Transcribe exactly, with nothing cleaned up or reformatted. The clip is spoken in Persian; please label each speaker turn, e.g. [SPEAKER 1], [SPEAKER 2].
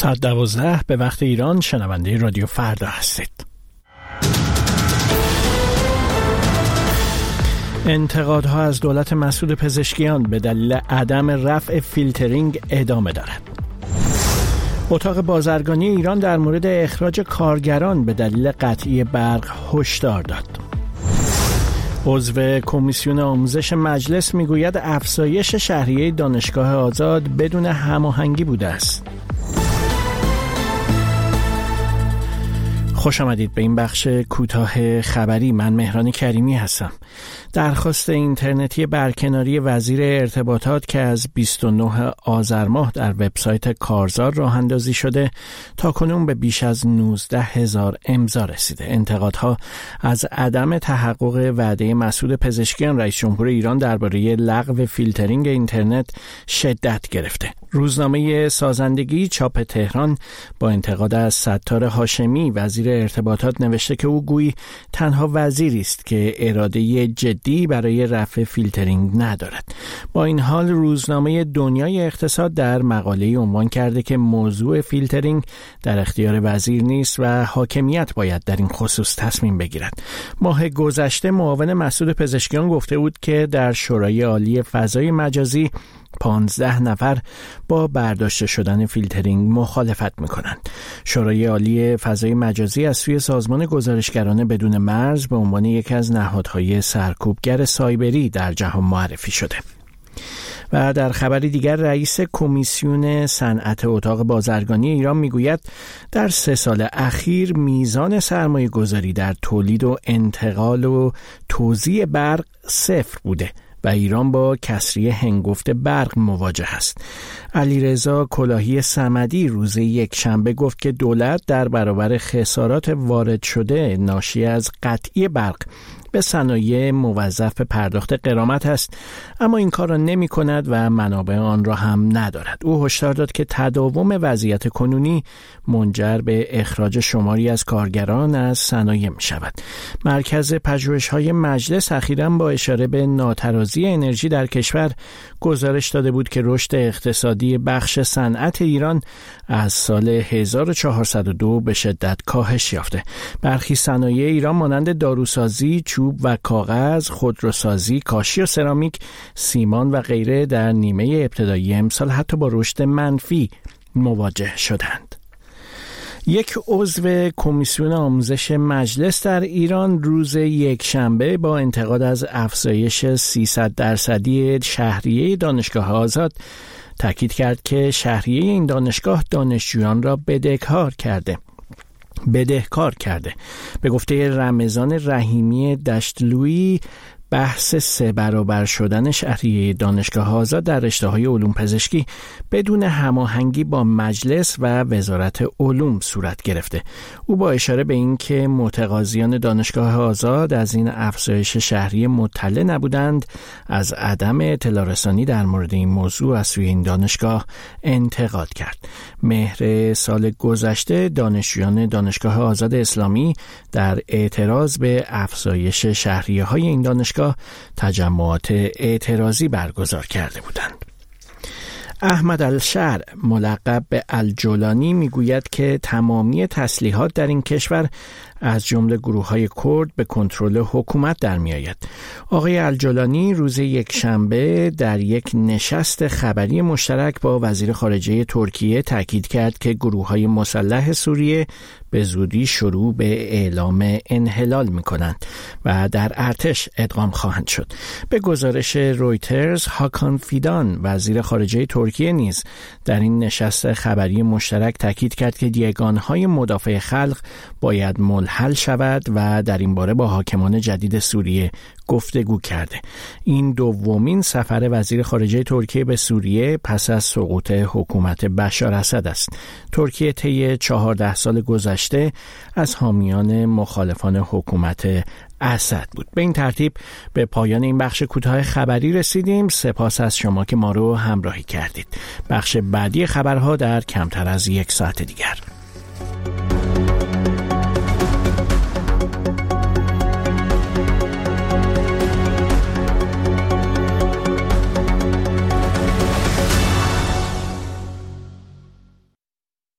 [SPEAKER 1] ساعت دوازده به وقت ایران شنونده رادیو فردا هستید. انتقادها از دولت مسعود پزشکیان به دلیل عدم رفع فیلترینگ ادامه دارد. اتاق بازرگانی ایران در مورد اخراج کارگران به دلیل قطعی برق هشدار داد. عضو کمیسیون آموزش مجلس میگوید افزایش شهریه دانشگاه آزاد بدون هماهنگی بوده است. خوش آمدید به این بخش کوتاه خبری. من مهران کریمی هستم. درخواست اینترنتی برکناری وزیر ارتباطات که از بیست و نه آذر ماه در وبسایت کارزار راه اندازی شده تا کنون به بیش از نوزده هزار امضا رسیده. انتقادها از عدم تحقق وعده مسعود پزشکیان رئیس جمهور ایران درباره لغو فیلترینگ اینترنت شدت گرفته. روزنامه سازندگی چاپ تهران با انتقاد از ستار هاشمی وزیر ارتباطات نوشته که او گویی تنها وزیری است که اراده جدی برای رفع فیلترینگ ندارد. با این حال روزنامه دنیای اقتصاد در مقاله‌ای عنوان کرده که موضوع فیلترینگ در اختیار وزیر نیست و حاکمیت باید در این خصوص تصمیم بگیرد. ماه گذشته معاون مسعود پزشکیان گفته بود که در شورای عالی فضای مجازی پانزده نفر با برداشته شدن فیلترینگ مخالفت می‌کنند. شورای عالی فضای مجازی از سوی سازمان گزارشگران بدون مرز به عنوان یکی از نهادهای سرکوبگر سایبری در جهان معرفی شده. و در خبری دیگر رئیس کمیسیون صنعت اتاق بازرگانی ایران میگوید در سه سال اخیر میزان سرمایه گذاری در تولید و انتقال و توزیع برق صفر بوده و ایران با کسری هنگفت برق مواجه است. علیرضا کلاهی صمدی روز یک شنبه گفت که دولت در برابر خسارات وارد شده ناشی از قطعی برق به صنایع موظف به پرداخت غرامت است، اما این کار را نمی کند و منابع آن را هم ندارد. او هشدار داد که تداوم وضعیت کنونی منجر به اخراج شماری از کارگران از صنایع می شود. مرکز پژوهش‌های مجلس اخیراً با اشاره به ناترازی انرژی در کشور گزارش داده بود که رشد اقتصادی بخش صنعت ایران از سال هزار و چهارصد و دو به شدت کاهش یافته. برخی صنایع ایران مانند داروسازی، چوب و کاغذ، خودروسازی، کاشی و سرامیک، سیمان و غیره در نیمه ابتدایی امسال حتی با رشد منفی مواجه شدند. یک عضو کمیسیون آموزش مجلس در ایران روز یک شنبه با انتقاد از افزایش سیصد درصدی شهریه دانشگاه آزاد تاکید کرد که شهریه این دانشگاه دانشجویان را بدهکار کرده. بدهکار کرده. به گفته رمضان رحیمی دشتلویی، بحث سه برابر شدن شهریه دانشگاه آزاد در رشته‌های علوم پزشکی بدون هماهنگی با مجلس و وزارت علوم صورت گرفته. او با اشاره به این که متقاضیان دانشگاه آزاد از این افزایش شهریه مطلع نبودند، از عدم اطلاع رسانی در مورد این موضوع از سوی این دانشگاه انتقاد کرد. مهر سال گذشته دانشجویان دانشگاه آزاد اسلامی در اعتراض به افزایش شهریه‌های این دانشگاه تجمعات اعتراضی برگزار کرده بودند. احمد الشرع ملقب به الجولانی میگوید که تمامی تسلیحات در این کشور از جمله گروه‌های کرد به کنترل حکومت در می‌آید. آقای الجولانی روز یک شنبه در یک نشست خبری مشترک با وزیر خارجه ترکیه تاکید کرد که گروه‌های مسلح سوریه به زودی شروع به اعلام انحلال می‌کنند و در ارتش ادغام خواهند شد. به گزارش رویترز، هاکان فیدان وزیر خارجه ترکیه نیز در این نشست خبری مشترک تاکید کرد که یگانهای مدافع خلق باید حل شود و در این باره با حاکمان جدید سوریه گفتگو کرده. این دومین سفر وزیر خارجه ترکیه به سوریه پس از سقوط حکومت بشار اسد است. ترکیه طی چهارده سال گذشته از حامیان مخالفان حکومت اسد بود. به این ترتیب به پایان این بخش کوتاه خبری رسیدیم. سپاس از شما که ما رو همراهی کردید. بخش بعدی خبرها در کمتر از یک ساعت دیگر.